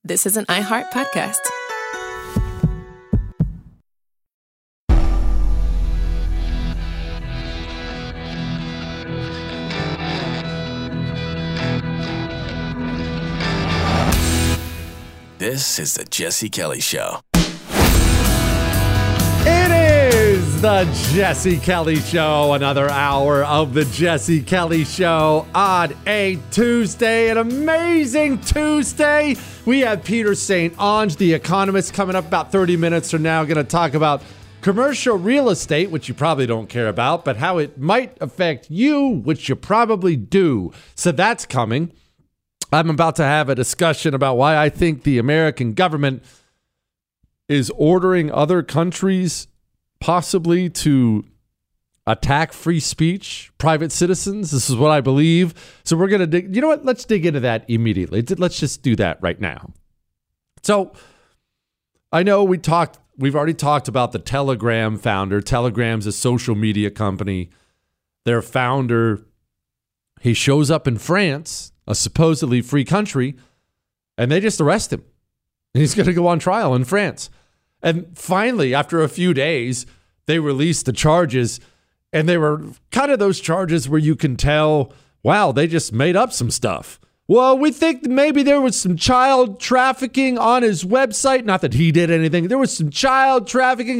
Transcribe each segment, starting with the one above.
This is an iHeart podcast. This is the Jesse Kelly Show. It is the Jesse Kelly Show. Another hour of the Jesse Kelly Show on a Tuesday, an amazing Tuesday. We have Peter St. Onge, the economist, coming up about 30 minutes from now. Going to talk about commercial real estate, which you probably don't care about, but how it might affect you, which you probably do. So that's coming. I'm about to have a discussion about why I think the American government is ordering other countries possibly to attack free speech, private citizens. This is what I believe. So we're going to dig. You know what? Let's dig into that immediately. Let's just do that right now. So I know we've already talked about the Telegram founder. Telegram's a social media company. Their founder, he shows up in France, a supposedly free country, and they just arrest him. And he's going to go on trial in France. And finally, after a few days, they released the charges, and they were kind of those charges where you can tell, wow, they just made up some stuff. Well, we think maybe there was some child trafficking on his website. Not that he did anything. There was some child trafficking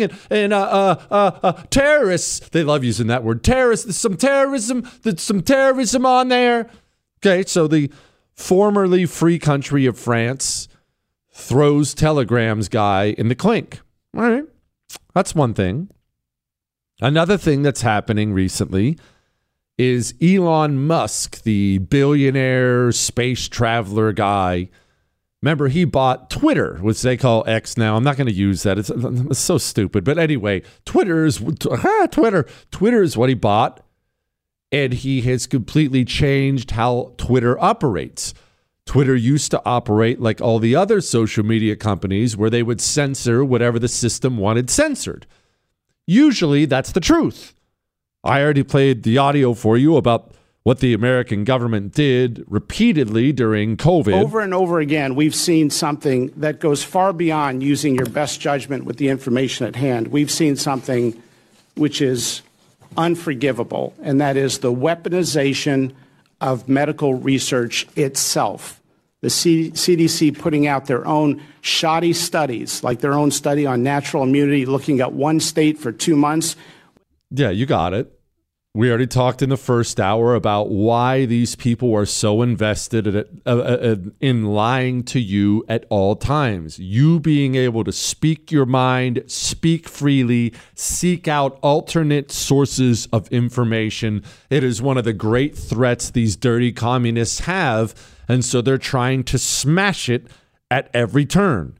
and terrorists. They love using that word, terrorists. There's some terrorism on there. Okay, so the formerly free country of France throws Telegram's guy in the clink. All right, that's one thing. Another thing that's happening recently is Elon Musk, the billionaire space traveler guy. Remember, he bought Twitter, which they call X now. I'm not going to use that. It's so stupid. But anyway, Twitter is what he bought. And he has completely changed how Twitter operates. Twitter used to operate like all the other social media companies where they would censor whatever the system wanted censored. Usually that's the truth. I already played the audio for you about what the American government did repeatedly during COVID. Over and over again, we've seen something that goes far beyond using your best judgment with the information at hand. We've seen something which is unforgivable, and that is the weaponization of medical research itself. The CDC putting out their own shoddy studies, like their own study on natural immunity, looking at one state for 2 months. Yeah, you got it. We already talked in the first hour about why these people are so invested in lying to you at all times. You being able to speak your mind, speak freely, seek out alternate sources of information. It is one of the great threats these dirty communists have, and so they're trying to smash it at every turn.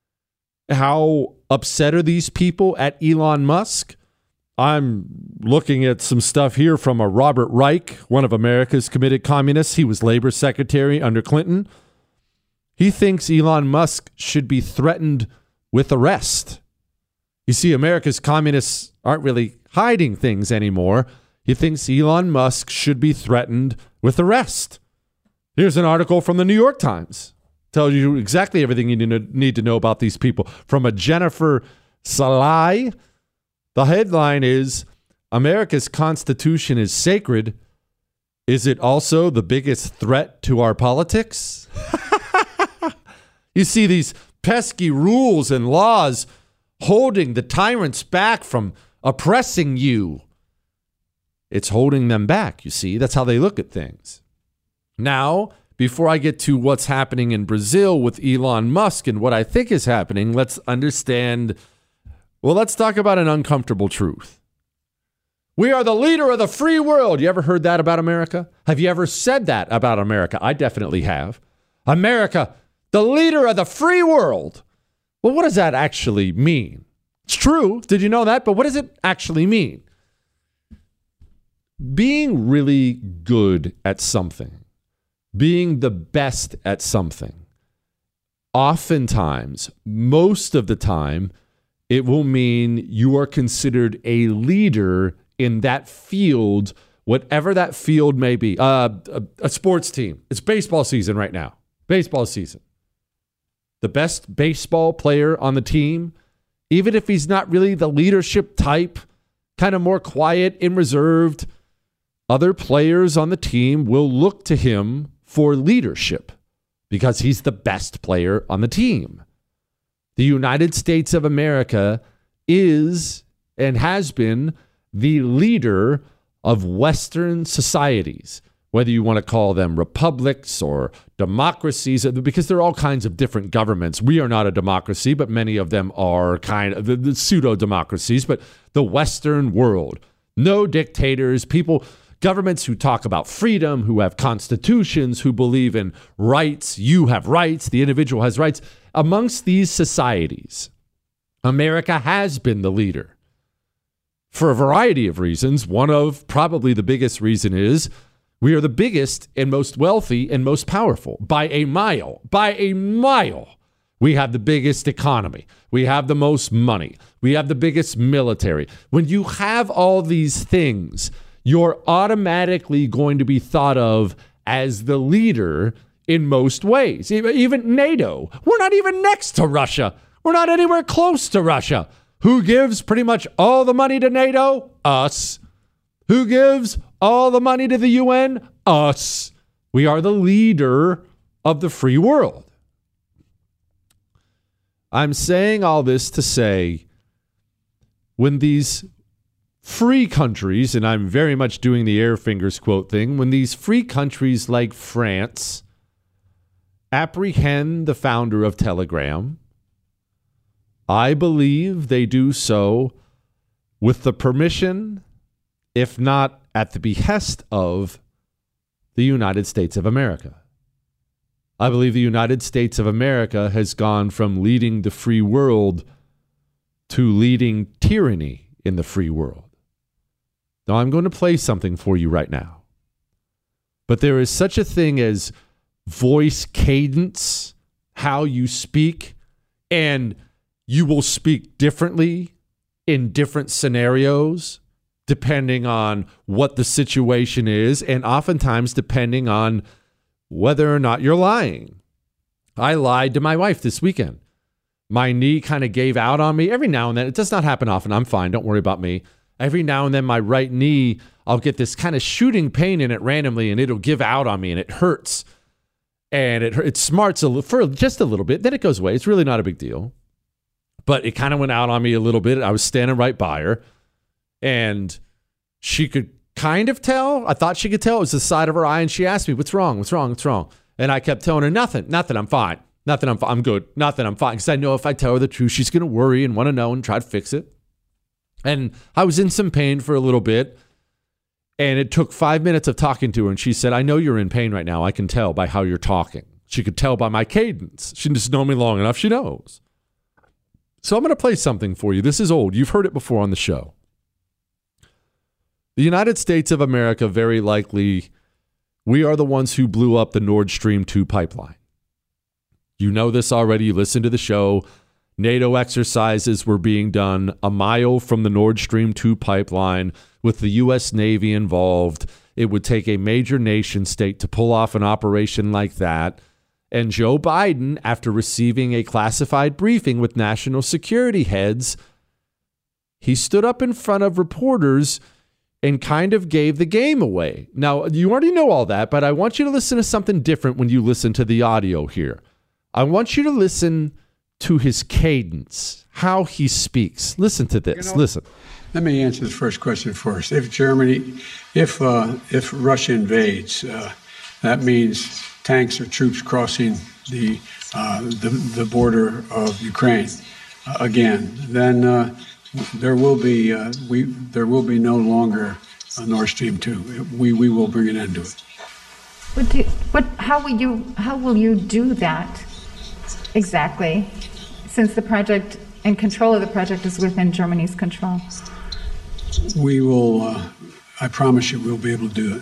How upset are these people at Elon Musk? I'm looking at some stuff here from a Robert Reich, one of America's committed communists. He was labor secretary under Clinton. He thinks Elon Musk should be threatened with arrest. You see, America's communists aren't really hiding things anymore. He thinks Elon Musk should be threatened with arrest. Here's an article from the New York Times. Tells you exactly everything you need to know about these people. From a Jennifer Salai. The headline is, America's Constitution is sacred. Is it also the biggest threat to our politics? You see these pesky rules and laws holding the tyrants back from oppressing you. It's holding them back, you see. That's how they look at things. Now, before I get to what's happening in Brazil with Elon Musk and what I think is happening, let's talk about an uncomfortable truth. We are the leader of the free world. You ever heard that about America? Have you ever said that about America? I definitely have. America, the leader of the free world. Well, what does that actually mean? It's true. Did you know that? But what does it actually mean? Being really good at something, being the best at something, oftentimes, most of the time, it will mean you are considered a leader in that field, whatever that field may be. A sports team. It's baseball season right now. Baseball season. the best baseball player on the team, even if he's not really the leadership type, kind of more quiet and reserved, other players on the team will look to him for leadership because he's the best player on the team. The United States of America is and has been the leader of Western societies, whether you want to call them republics or democracies, because there are all kinds of different governments. We are not a democracy, but many of them are kind of the pseudo-democracies, but the Western world. No dictators, governments who talk about freedom, who have constitutions, who believe in rights. You have rights. The individual has rights. Amongst these societies, America has been the leader for a variety of reasons. One of probably the biggest reason is we are the biggest and most wealthy and most powerful by a mile. By a mile. We have the biggest economy. We have the most money. We have the biggest military. When you have all these things, you're automatically going to be thought of as the leader in most ways. Even NATO. We're not even next to Russia. We're not anywhere close to Russia. Who gives pretty much all the money to NATO? Us. Who gives all the money to the UN? Us. We are the leader of the free world. I'm saying all this to say, when these free countries, and I'm very much doing the air fingers quote thing, when these free countries like France apprehend the founder of Telegram, I believe they do so with the permission, if not at the behest of, the United States of America. I believe the United States of America has gone from leading the free world to leading tyranny in the free world. Now, I'm going to play something for you right now. But there is such a thing as voice cadence, how you speak, and you will speak differently in different scenarios depending on what the situation is, and oftentimes depending on whether or not you're lying. I lied to my wife this weekend. My knee kind of gave out on me every now and then. It does not happen often. I'm fine. Don't worry about me. Every now and then my right knee, I'll get this kind of shooting pain in it randomly, and it'll give out on me, and it hurts. And it smarts for just a little bit. Then it goes away. It's really not a big deal. But it kind of went out on me a little bit. I was standing right by her, and she could kind of tell. I thought she could tell. It was the side of her eye, and she asked me, what's wrong? What's wrong? What's wrong? And I kept telling her, nothing, I'm fine. Nothing, I'm fine. I'm good. Nothing, I'm fine. Because I know if I tell her the truth, she's going to worry and want to know and try to fix it. And I was in some pain for a little bit, and it took 5 minutes of talking to her, and she said, I know you're in pain right now. I can tell by how you're talking. She could tell by my cadence. She just knows me long enough. She knows. So I'm going to play something for you. This is old. You've heard it before on the show. The United States of America, very likely, we are the ones who blew up the Nord Stream 2 pipeline. You know this already. You listen to the show. NATO exercises were being done a mile from the Nord Stream 2 pipeline with the U.S. Navy involved. It would take a major nation state to pull off an operation like that. And Joe Biden, after receiving a classified briefing with national security heads, he stood up in front of reporters and kind of gave the game away. Now, you already know all that, but I want you to listen to something different when you listen to the audio here. I want you to listen to his cadence, how he speaks. Listen to this. Listen. Let me answer the first question first. If Russia invades, that means tanks or troops crossing the border of Ukraine again. Then there will be no longer a Nord Stream 2. We will bring an end to it. How will you do that exactly? Since the project and control of the project is within Germany's control. We will. I promise you, we'll be able to do it.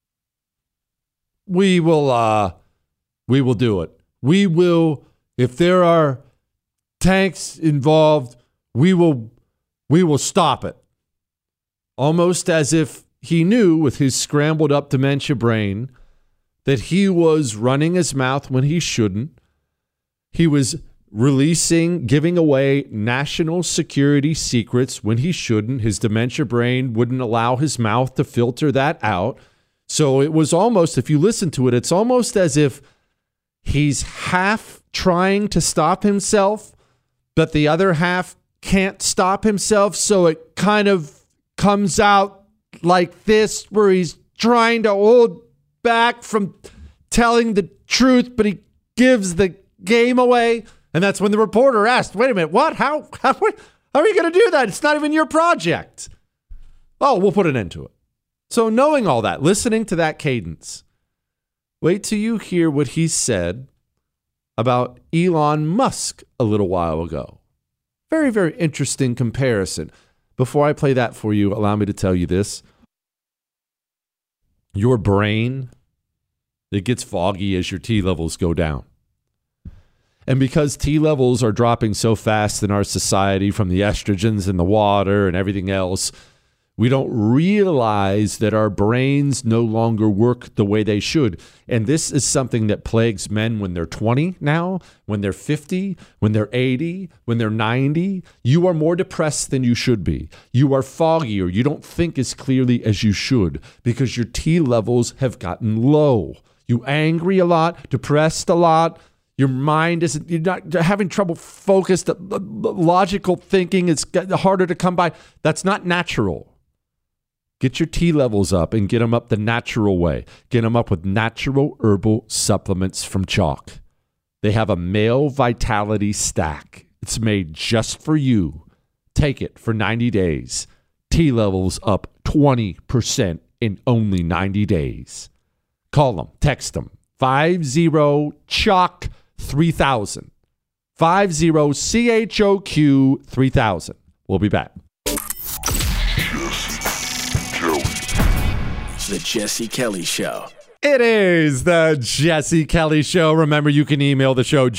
We will do it. We will. If there are tanks involved, we will stop it. Almost as if he knew, with his scrambled up dementia brain, that he was running his mouth when he shouldn't. He was giving away national security secrets when he shouldn't. His dementia brain wouldn't allow his mouth to filter that out. So it was almost, if you listen to it, it's almost as if he's half trying to stop himself, but the other half can't stop himself. So it kind of comes out like this, where he's trying to hold back from telling the truth, but he gives the game away. And that's when the reporter asked, wait a minute, what? How are you going to do that? It's not even your project. Oh, we'll put an end to it. So knowing all that, listening to that cadence, wait till you hear what he said about Elon Musk a little while ago. Very, very interesting comparison. Before I play that for you, allow me to tell you this. Your brain, it gets foggy as your T levels go down. And because T levels are dropping so fast in our society from the estrogens in the water and everything else, we don't realize that our brains no longer work the way they should. And this is something that plagues men when they're 20 now, when they're 50, when they're 80, when they're 90. You are more depressed than you should be. You are foggier. You don't think as clearly as you should because your T levels have gotten low. You're angry a lot, depressed a lot. Your mind isn't, you're not having trouble focused. Logical thinking is harder to come by. That's not natural. Get your T levels up and get them up the natural way. Get them up with natural herbal supplements from Chalk. They have a male vitality stack. It's made just for you. Take it for 90 days. T levels up 20% in only 90 days. Call them, text them. 50-CHOQ 3000. 50-CHOQ 3000. We'll be back. The Jesse Kelly Show. It is the Jesse Kelly Show. Remember, you can email the show,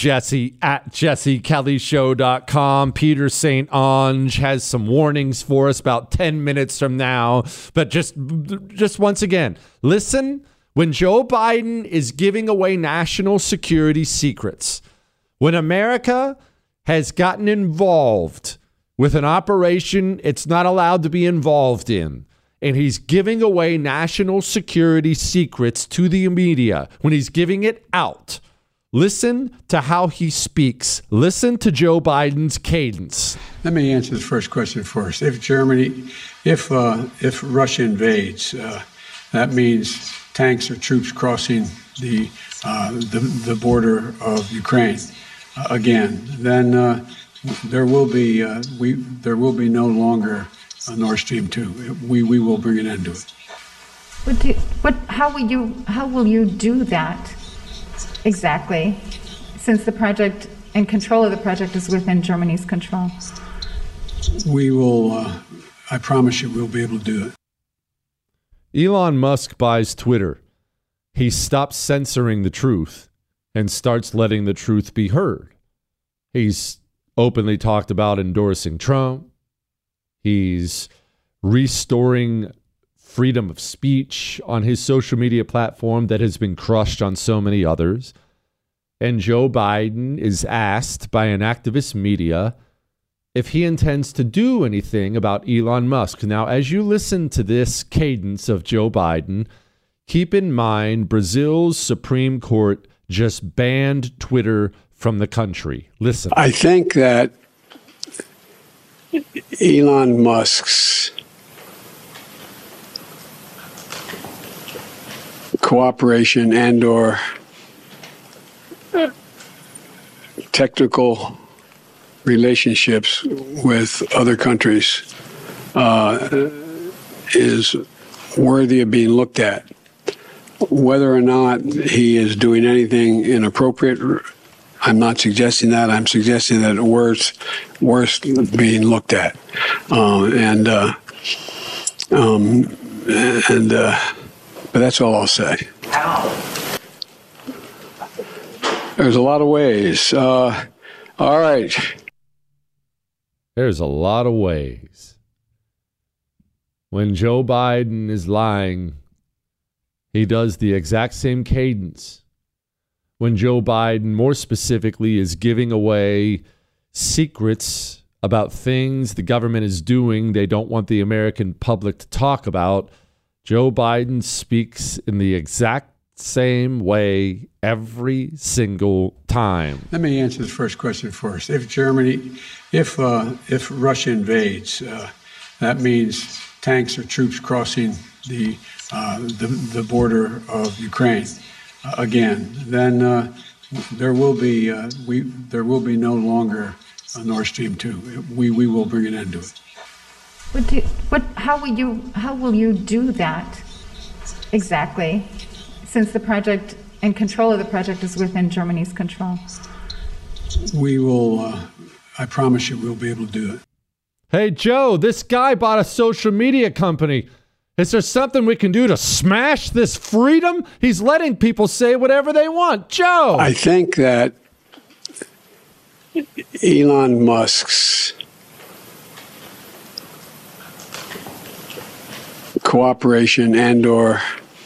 jesse@jessekellyshow.com. Peter St. Onge has some warnings for us about 10 minutes from now. But just once again, listen, when Joe Biden is giving away national security secrets, when America has gotten involved with an operation it's not allowed to be involved in, and he's giving away national security secrets to the media, when he's giving it out, listen to how he speaks. Listen to Joe Biden's cadence. Let me answer the first question first. If Russia invades, that means tanks or troops crossing the border of Ukraine again. Then there will be no longer a Nord Stream 2. We will bring an end to it. How will you do that exactly, since the project and control of the project is within Germany's control? We will, I promise you, we'll be able to do it. Elon Musk buys Twitter. He stops censoring the truth and starts letting the truth be heard. He's openly talked about endorsing Trump. He's restoring freedom of speech on his social media platform that has been crushed on so many others. And Joe Biden is asked by an activist media if he intends to do anything about Elon Musk. Now, as you listen to this cadence of Joe Biden, keep in mind Brazil's Supreme Court just banned Twitter from the country. Listen. I think that Elon Musk's cooperation and/or technical relationships with other countries is worthy of being looked at. Whether or not he is doing anything inappropriate, I'm not suggesting that. I'm suggesting that it's worth being looked at. But that's all I'll say. There's a lot of ways. All right. There's a lot of ways. When Joe Biden is lying, he does the exact same cadence. when Joe Biden, more specifically, is giving away secrets about things the government is doing they don't want the American public to talk about. Joe Biden speaks in the exact same way every single time. Let me answer the first question first. If Russia invades, that means tanks or troops crossing the border of Ukraine again. Then there will be no longer a Nord Stream 2. We will bring an end to it. How will you do that exactly, since the project and control of the project is within Germany's control? We will, I promise you, we'll be able to do it. Hey, Joe, this guy bought a social media company. Is there something we can do to smash this freedom? He's letting people say whatever they want. Joe! I think that Elon Musk's cooperation and/or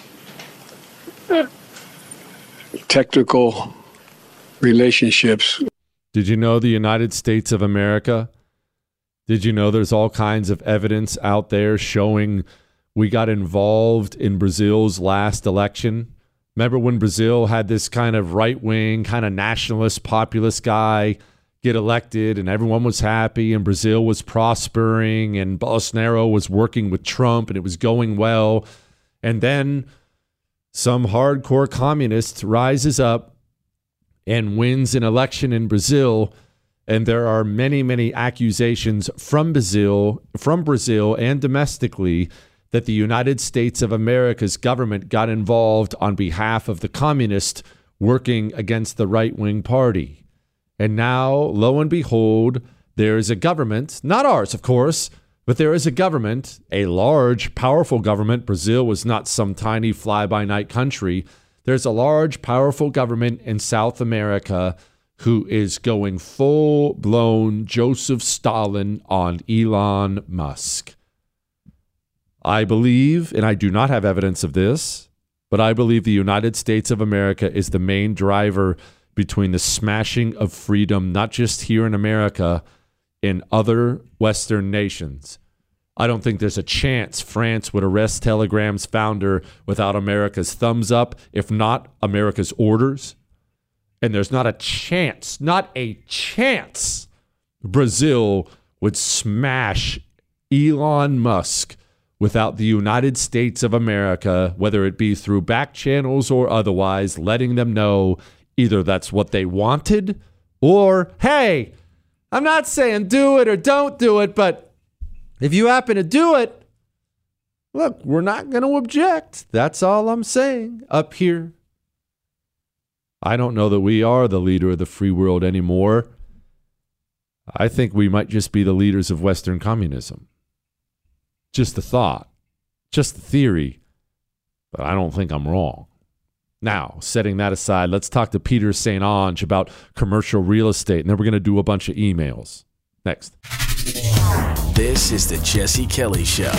technical relationships. Did you know the United States of America? Did you know there's all kinds of evidence out there showing we got involved in Brazil's last election? Remember when Brazil had this kind of right-wing, kind of nationalist, populist guy get elected and everyone was happy and Brazil was prospering and Bolsonaro was working with Trump and it was going well. And then some hardcore communist rises up and wins an election in Brazil. And there are many, many accusations from Brazil and domestically that the United States of America's government got involved on behalf of the communists working against the right-wing party. And now, lo and behold, there is a government, not ours, of course, but there is a government, a large, powerful government. Brazil was not some tiny fly-by-night country. There's a large, powerful government in South America who is going full-blown Joseph Stalin on Elon Musk. I believe, and I do not have evidence of this, but I believe the United States of America is the main driver between the smashing of freedom, not just here in America, in other Western nations. I don't think there's a chance France would arrest Telegram's founder without America's thumbs up, if not America's orders. And there's not a chance Brazil would smash Elon Musk without the United States of America, whether it be through back channels or otherwise, letting them know either that's what they wanted or, hey, I'm not saying do it or don't do it, but if you happen to do it, look, we're not going to object. That's all I'm saying up here. I don't know that we are the leader of the free world anymore. I think we might just be the leaders of Western communism. Just a thought, just a theory, but I don't think I'm wrong. Now, setting that aside, let's talk to Peter St. Onge about commercial real estate, and then we're going to do a bunch of emails. Next. This is the Jesse Kelly Show.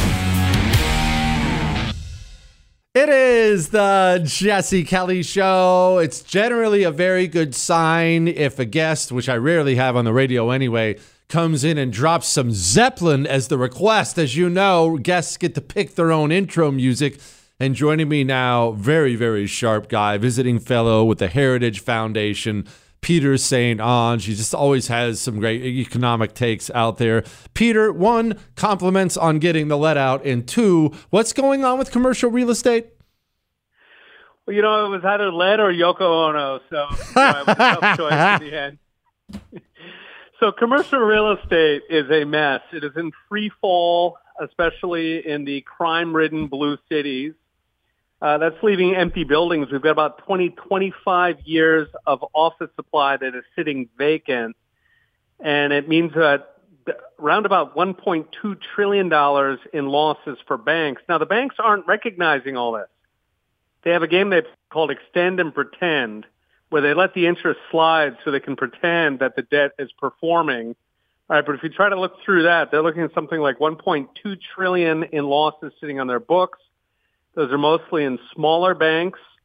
It is the Jesse Kelly Show. It's generally a very good sign if a guest, which I rarely have on the radio anyway, comes in and drops some Zeppelin as the request. As you know, guests get to pick their own intro music. And joining me now, very, very sharp guy, visiting fellow with the Heritage Foundation, Peter St. Onge. He just always has some great economic takes out there. Peter, one, compliments on getting the let out, and two, what's going on with commercial real estate? Well, it was either Led or Yoko Ono, so it was a tough choice in the end. So commercial real estate is a mess. It is in free fall, especially in the crime-ridden blue cities. That's leaving empty buildings. We've got about 25 years of office supply that is sitting vacant. And it means that around about $1.2 trillion in losses for banks. Now, the banks aren't recognizing all this. They have a game they've called Extend and Pretend, where they let the interest slide so they can pretend that the debt is performing. All right, but if you try to look through that, they're looking at something like $1.2 trillion in losses sitting on their books. Those are mostly in smaller banks.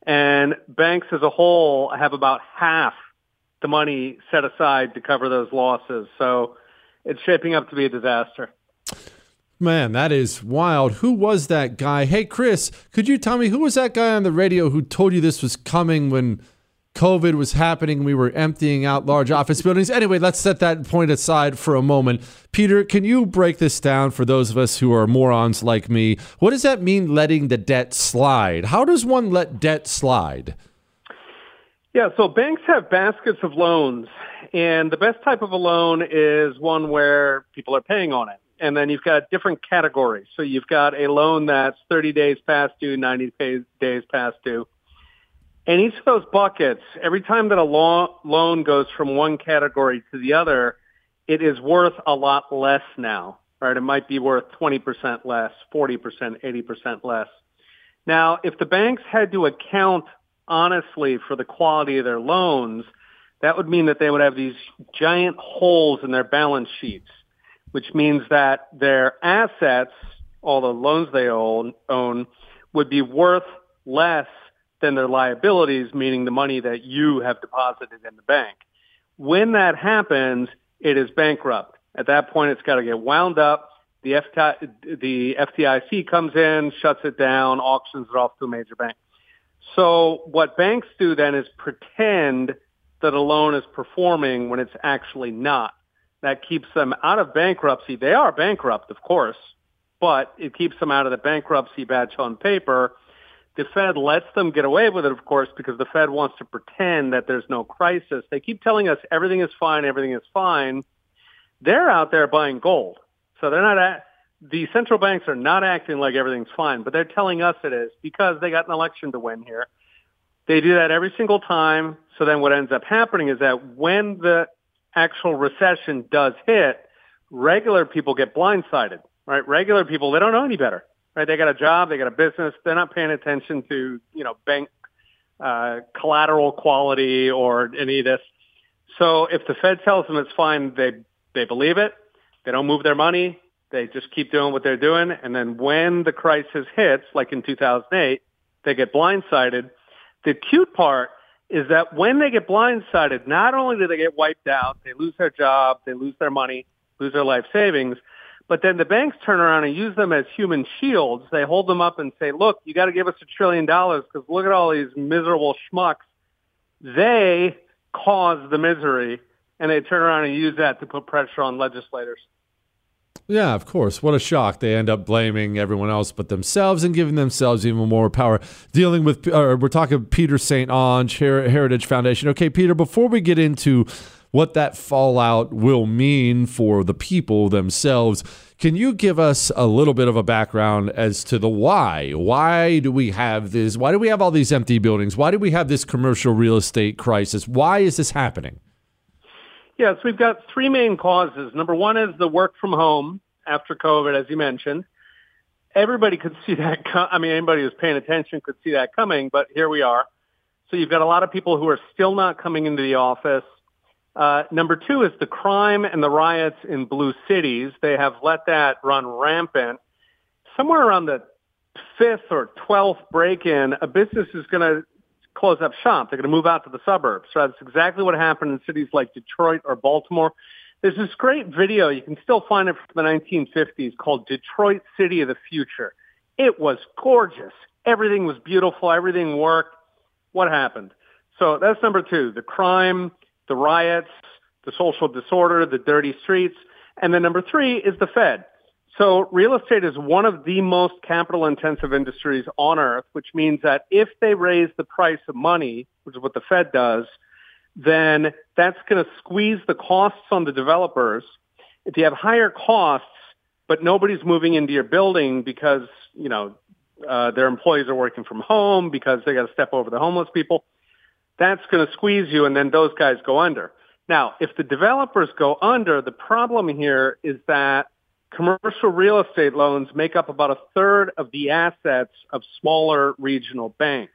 And banks as a whole have about half the money set aside to cover those losses. So it's shaping up to be a disaster. Man, that is wild. Who was that guy? Hey, Chris, could you tell me who was that guy on the radio who told you this was coming when COVID was happening and we were emptying out large office buildings? Anyway, let's set that point aside for a moment. Peter, can you break this down for those of us who are morons like me? What does that mean, letting the debt slide? How does one let debt slide? Yeah, so banks have baskets of loans, and the best type of a loan is one where people are paying on it. And then you've got different categories. So you've got a loan that's 30 days past due, 90 days past due. And each of those buckets, every time that a loan goes from one category to the other, it is worth a lot less now, right? It might be worth 20% less, 40%, 80% less. Now, if the banks had to account honestly for the quality of their loans, that would mean that they would have these giant holes in their balance sheets, which means that their assets, all the loans they own, would be worth less than their liabilities, meaning the money that you have deposited in the bank. When that happens, it is bankrupt. At that point, it's got to get wound up. The FDIC comes in, shuts it down, auctions it off to a major bank. So what banks do then is pretend that a loan is performing when it's actually not. That keeps them out of bankruptcy. They are bankrupt, of course, but it keeps them out of the bankruptcy badge on paper. The Fed lets them get away with it, of course, because the Fed wants to pretend that there's no crisis. They keep telling us everything is fine, everything is fine. They're out there buying gold. So the central banks are not acting like everything's fine, but they're telling us it is because they got an election to win here. They do that every single time. So then what ends up happening is that when the actual recession does hit, regular people get blindsided, right? Regular people, they don't know any better, right? They got a job, they got a business, they're not paying attention to, bank collateral quality or any of this. So if the Fed tells them it's fine, they believe it. They don't move their money. They just keep doing what they're doing. And then when the crisis hits, like in 2008, they get blindsided. The cute part is that when they get blindsided, not only do they get wiped out, they lose their job, they lose their money, lose their life savings, but then the banks turn around and use them as human shields. They hold them up and say, look, you got to give us $1 trillion because look at all these miserable schmucks. They cause the misery, and they turn around and use that to put pressure on legislators. Yeah, of course. What a shock. They end up blaming everyone else but themselves and giving themselves even more power. Dealing with, we're talking Peter St. Onge, Heritage Foundation. Okay, Peter, before we get into what that fallout will mean for the people themselves, can you give us a little bit of a background as to the why? Why do we have this? Why do we have all these empty buildings? Why do we have this commercial real estate crisis? Why is this happening? Yes, we've got three main causes. Number one is the work from home after COVID, as you mentioned. Everybody could see that. Anybody who's paying attention could see that coming, but here we are. So you've got a lot of people who are still not coming into the office. Number two is the crime and the riots in blue cities. They have let that run rampant. Somewhere around the 5th or 12th break-in, a business is going to close up shop. They're going to move out to the suburbs. So that's exactly what happened in cities like Detroit or Baltimore. There's this great video. You can still find it from the 1950s called Detroit City of the Future. It was gorgeous. Everything was beautiful. Everything worked. What happened? So that's number two, the crime, the riots, the social disorder, the dirty streets. And then number three is the Fed. So real estate is one of the most capital-intensive industries on earth, which means that if they raise the price of money, which is what the Fed does, then that's going to squeeze the costs on the developers. If you have higher costs, but nobody's moving into your building because, their employees are working from home because they got to step over the homeless people, that's going to squeeze you, and then those guys go under. Now, if the developers go under, the problem here is that commercial real estate loans make up about a third of the assets of smaller regional banks.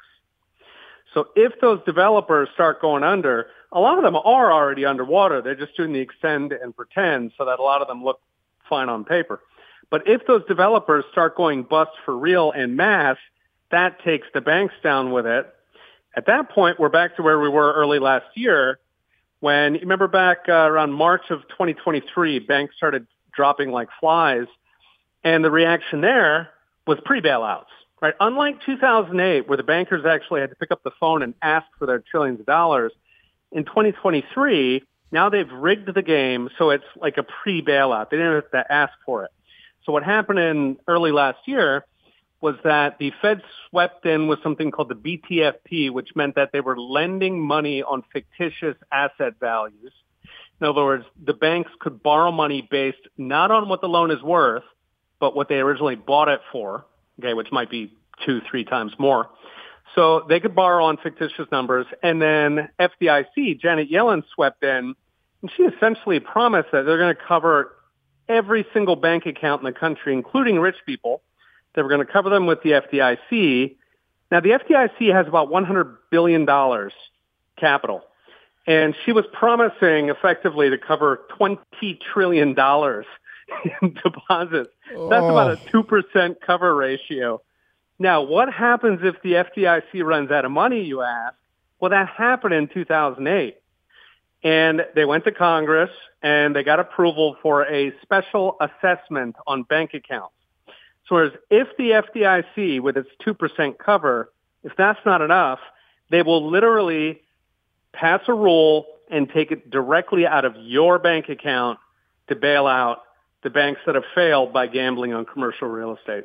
So if those developers start going under, a lot of them are already underwater. They're just doing the extend and pretend so that a lot of them look fine on paper. But if those developers start going bust for real en masse, that takes the banks down with it. At that point, we're back to where we were early last year when, you remember back around March of 2023, banks started dropping like flies. And the reaction there was pre-bailouts, right? Unlike 2008, where the bankers actually had to pick up the phone and ask for their trillions of dollars, in 2023, now they've rigged the game so it's like a pre-bailout. They didn't have to ask for it. So what happened in early last year was that the Fed swept in with something called the BTFP, which meant that they were lending money on fictitious asset values. In other words, the banks could borrow money based not on what the loan is worth, but what they originally bought it for, okay, which might be 2-3 times more. So they could borrow on fictitious numbers. And then FDIC, Janet Yellen, swept in, and she essentially promised that they're going to cover every single bank account in the country, including rich people. They were going to cover them with the FDIC. Now, the FDIC has about $100 billion capital. And she was promising effectively to cover $20 trillion in deposits. That's about a 2% cover ratio. Now, what happens if the FDIC runs out of money, you ask? Well, that happened in 2008. And they went to Congress and they got approval for a special assessment on bank accounts. So whereas if the FDIC, with its 2% cover, if that's not enough, they will literally pass a rule and take it directly out of your bank account to bail out the banks that have failed by gambling on commercial real estate.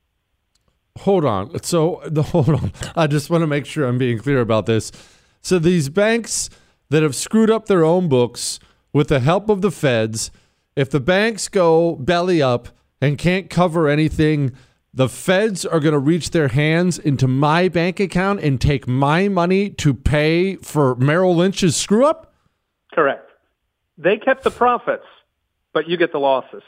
Hold on. Hold on. I just want to make sure I'm being clear about this. So these banks that have screwed up their own books with the help of the feds, if the banks go belly up and can't cover anything, the feds are going to reach their hands into my bank account and take my money to pay for Merrill Lynch's screw up? Correct. They kept the profits, but you get the losses.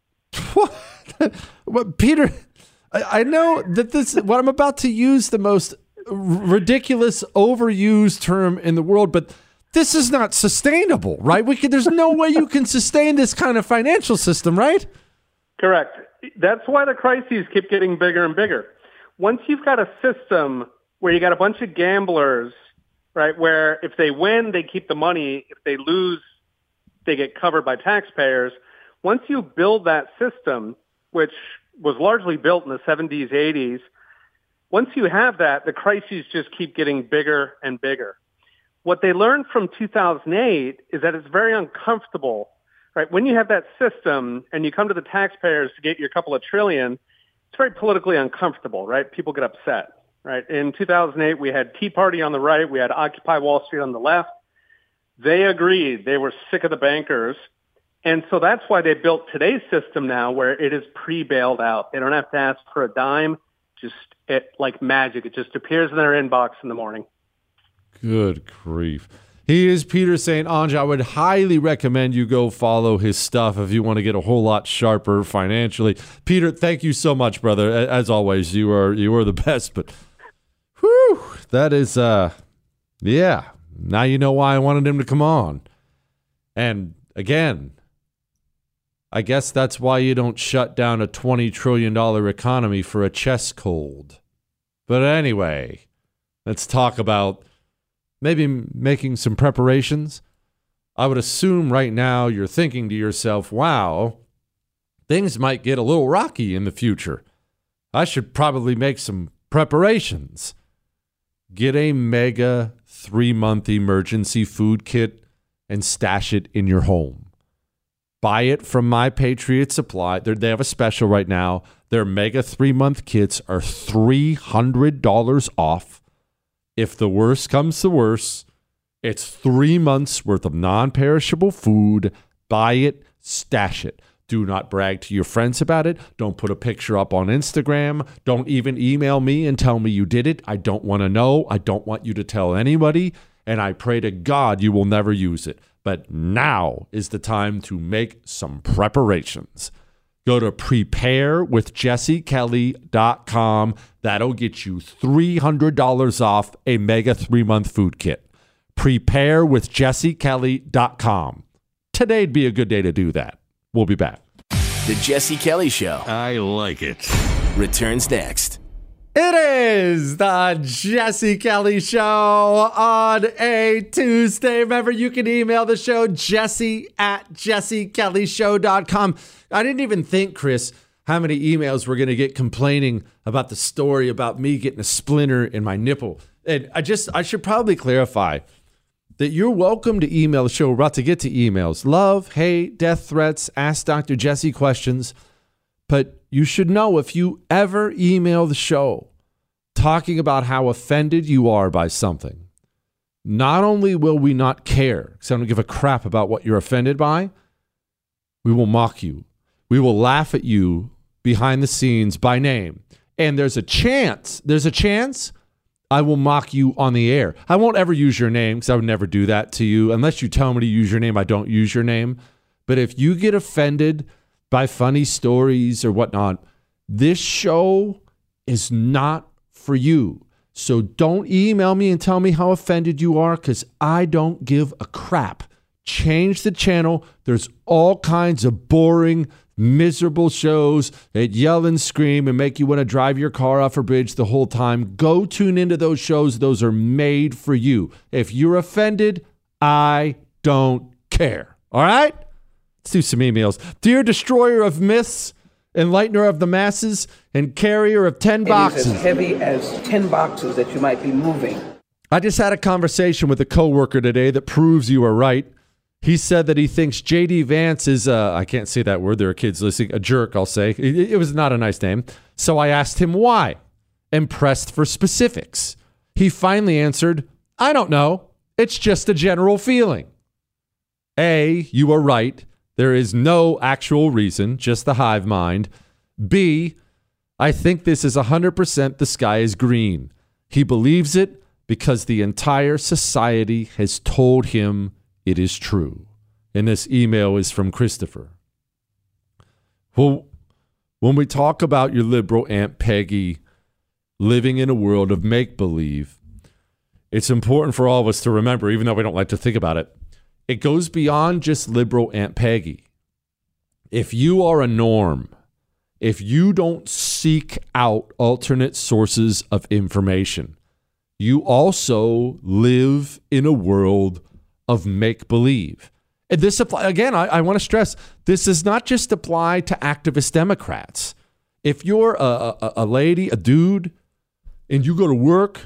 What, Peter, I know that what I'm about to use the most ridiculous, overused term in the world, but this is not sustainable, right? There's no way you can sustain this kind of financial system, right? Correct. That's why the crises keep getting bigger and bigger. Once you've got a system where you got a bunch of gamblers, right, where if they win, they keep the money. If they lose, they get covered by taxpayers. Once you build that system, which was largely built in the 70s, 80s, once you have that, the crises just keep getting bigger and bigger. What they learned from 2008 is that it's very uncomfortable, right? When you have that system and you come to the taxpayers to get your couple of trillion, it's very politically uncomfortable, right? People get upset, right? In 2008, we had Tea Party on the right. We had Occupy Wall Street on the left. They agreed. They were sick of the bankers. And so that's why they built today's system now where it is pre-bailed out. They don't have to ask for a dime. Like magic. It just appears in their inbox in the morning. Good grief. He is Peter St. Onge. I would highly recommend you go follow his stuff if you want to get a whole lot sharper financially. Peter, thank you so much, brother. As always, you are the best. But whew, that is yeah. Now you know why I wanted him to come on. And again, I guess that's why you don't shut down a $20 trillion economy for a chest cold. But anyway, let's talk about maybe making some preparations. I would assume right now you're thinking to yourself, wow, things might get a little rocky in the future. I should probably make some preparations. Get a mega 3-month emergency food kit and stash it in your home. Buy it from My Patriot Supply. They have a special right now. Their mega 3-month kits are $300 off. If the worst comes to worst, it's 3 months worth of non-perishable food. Buy it, stash it. Do not brag to your friends about it. Don't put a picture up on Instagram. Don't even email me and tell me you did it. I don't want to know. I don't want you to tell anybody. And I pray to God you will never use it. But now is the time to make some preparations. Go to preparewithjessekelly.com. That'll get you $300 off a mega 3-month food kit. Preparewithjessekelly.com. Today'd be a good day to do that. We'll be back. The Jesse Kelly Show I like it. returns next. It is the Jesse Kelly Show on a Tuesday. Remember, you can email the show, jesse@jessekellyshow.com. I didn't even think, Chris, how many emails we're going to get complaining about the story about me getting a splinter in my nipple. And I should probably clarify that you're welcome to email the show. We're about to get to emails. Love, hate, death threats, ask Dr. Jesse questions. But you should know, if you ever email the show talking about how offended you are by something, not only will we not care, because I don't give a crap about what you're offended by, we will mock you. We will laugh at you behind the scenes by name. And there's a chance I will mock you on the air. I won't ever use your name, because I would never do that to you. Unless you tell me to use your name, I don't use your name. But if you get offended by funny stories or whatnot, this show is not for you. So don't email me and tell me how offended you are, because I don't give a crap. Change the channel. There's all kinds of boring, miserable shows that yell and scream and make you want to drive your car off a bridge the whole time. Go tune into those shows. Those are made for you. If you're offended, I don't care. All right? Let's do some emails. Dear destroyer of myths, enlightener of the masses, and carrier of 10 boxes. It is as heavy as 10 boxes that you might be moving. I just had a conversation with a coworker today that proves you are right. He said that he thinks J.D. Vance is, I can't say that word, there are kids listening, a jerk, I'll say. It was not a nice name. So I asked him why and pressed for specifics. He finally answered, I don't know. It's just a general feeling. A, you are right. There is no actual reason, just the hive mind. B, I think this is 100% the sky is green. He believes it because the entire society has told him it is true. And this email is from Christopher. Well, when we talk about your liberal Aunt Peggy living in a world of make-believe, it's important for all of us to remember, even though we don't like to think about it, it goes beyond just liberal Aunt Peggy. If you are a norm, if you don't seek out alternate sources of information, you also live in a world of make-believe. And this, again, I want to stress, this does not just apply to activist Democrats. If you're a lady, a dude, and you go to work,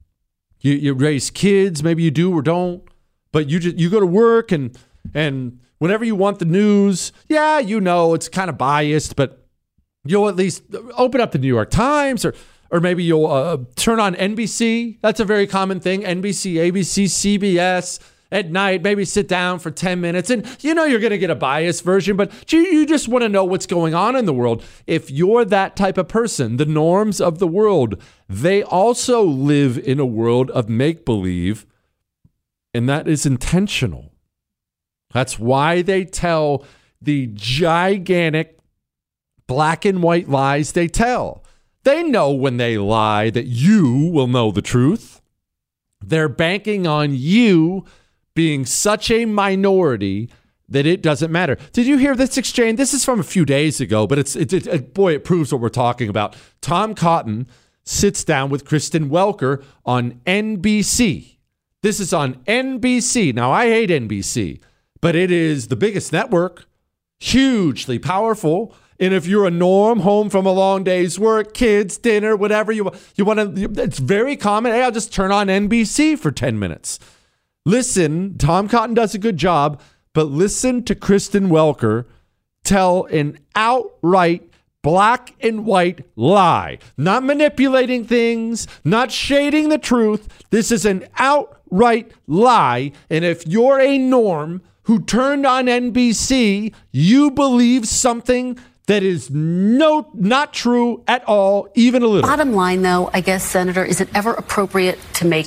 you raise kids, maybe you do or don't, but you go to work and whenever you want the news, yeah, you know it's kind of biased, but you'll at least open up the New York Times or maybe you'll turn on NBC. That's a very common thing. NBC, ABC, CBS at night, maybe sit down for 10 minutes and you know you're going to get a biased version, but you just want to know what's going on in the world. If you're that type of person, the norms of the world, they also live in a world of make-believe. And that is intentional. That's why they tell the gigantic black and white lies they tell. They know when they lie that you will know the truth. They're banking on you being such a minority that it doesn't matter. Did you hear this exchange? This is from a few days ago, but it proves what we're talking about. Tom Cotton sits down with Kristen Welker on NBC. This is on NBC. Now, I hate NBC, but it is the biggest network, hugely powerful. And if you're a norm, home from a long day's work, kids, dinner, whatever you want to, it's very common. Hey, I'll just turn on NBC for 10 minutes. Listen, Tom Cotton does a good job, but listen to Kristen Welker tell an outright black and white lie, not manipulating things, not shading the truth. This is an outright lie. And if you're a norm who turned on NBC, you believe something that is not true at all, even a little. Bottom line, though, I guess, Senator, is it ever appropriate to make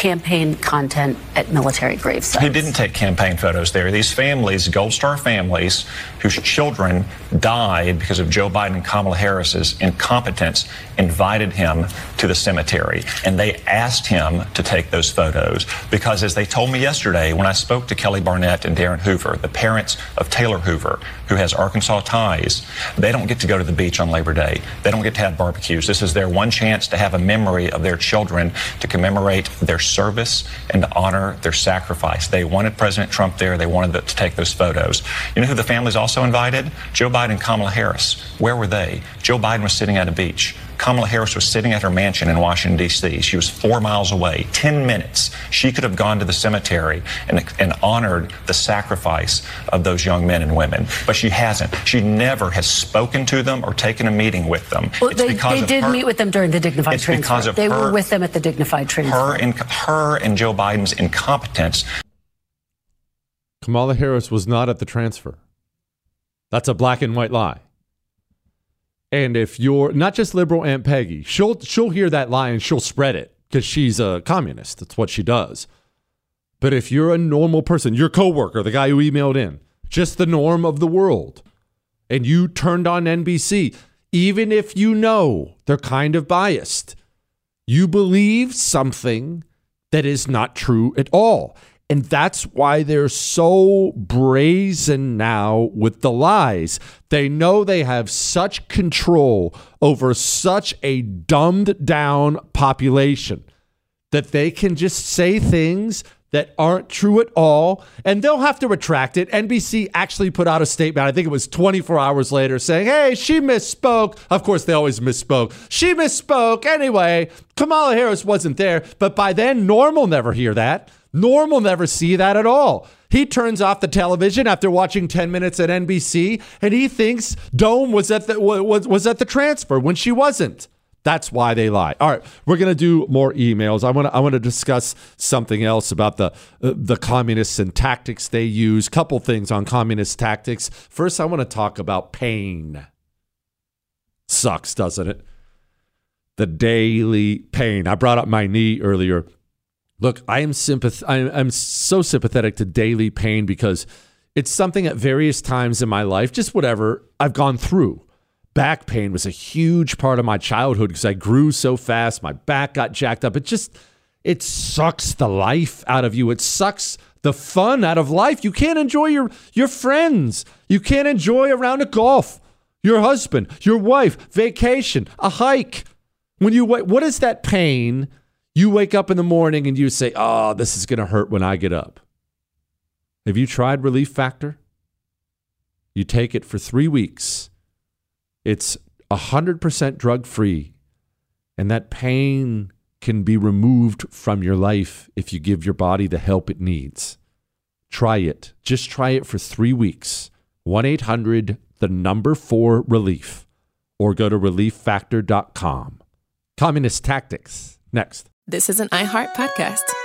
campaign content at military grave sites. He didn't take campaign photos there. These families, Gold Star families, whose children died because of Joe Biden and Kamala Harris's incompetence, invited him to the cemetery. And they asked him to take those photos because, as they told me yesterday, when I spoke to Kelly Barnett and Darren Hoover, the parents of Taylor Hoover, who has Arkansas ties, they don't get to go to the beach on Labor Day. They don't get to have barbecues. This is their one chance to have a memory of their children, to commemorate their service and to honor their sacrifice. They wanted President Trump there. They wanted to take those photos. You know who the families also invited? Joe Biden and Kamala Harris. Where were they? Joe Biden was sitting at a beach. Kamala Harris was sitting at her mansion in Washington, D.C. She was 4 miles away. 10 minutes. She could have gone to the cemetery and honored the sacrifice of those young men and women. But she hasn't. She never has spoken to them or taken a meeting with them. Well, they did meet with them during the dignified transfer. Because of they were with them at the dignified transfer. Her and Joe Biden's incompetence. Kamala Harris was not at the transfer. That's a black and white lie. And if you're not just liberal Aunt Peggy, she'll hear that lie and she'll spread it because she's a communist. That's what she does. But if you're a normal person, your coworker, the guy who emailed in, just the norm of the world, and you turned on NBC, even if you know they're kind of biased, you believe something that is not true at all. And that's why they're so brazen now with the lies. They know they have such control over such a dumbed down population that they can just say things that aren't true at all, and they'll have to retract it. NBC actually put out a statement, I think it was 24 hours later, saying, hey, she misspoke. Of course, they always misspoke. She misspoke. Anyway, Kamala Harris wasn't there. But by then, Norm will never hear that. Norm will never see that at all. He turns off the television after watching 10 minutes at NBC, and he thinks Dome was at the transfer when she wasn't. That's why they lie. All right, we're going to do more emails. I want to discuss something else about the communists and tactics they use. Couple things on communist tactics. First, I want to talk about pain. Sucks, doesn't it? The daily pain. I brought up my knee earlier. Look, I'm so sympathetic to daily pain because it's something at various times in my life, just whatever I've gone through. Back pain was a huge part of my childhood because I grew so fast. My back got jacked up. It sucks the life out of you. It sucks the fun out of life. You can't enjoy your friends. You can't enjoy a round of golf, your husband, your wife, vacation, a hike. What is that pain? You wake up in the morning and you say, oh, this is going to hurt when I get up. Have you tried Relief Factor? You take it for 3 weeks. It's 100% drug-free. And that pain can be removed from your life if you give your body the help it needs. Try it. Just try it for 3 weeks. 1-800-4-RELIEF. Or go to relieffactor.com. Communist tactics. Next. This is an iHeart podcast.